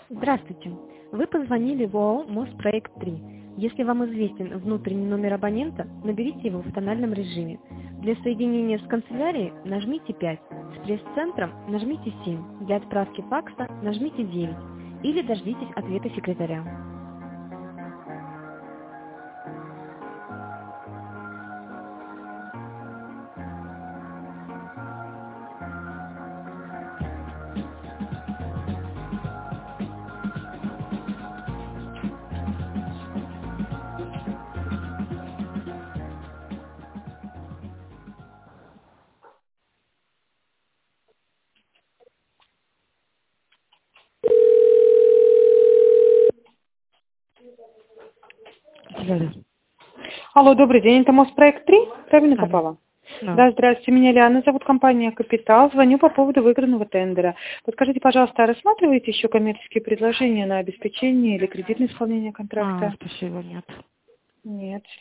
Здравствуйте. Вы позвонили в ООО «Моспроект-3». Если вам известен внутренний номер абонента, наберите его в тональном режиме. Для соединения с канцелярией нажмите 5, с пресс-центром нажмите 7, для отправки факса нажмите 9 или дождитесь ответа секретаря. Да. Алло, добрый день, это Моспроект 3? Правильно Алло. попала? Да. Да, здравствуйте, меня Лиана зовут, компания «Капитал». Звоню по поводу выигранного тендера. Подскажите, пожалуйста, а рассматриваете еще коммерческие предложения на обеспечение или кредитное исполнение контракта? Спасибо, нет. Нет.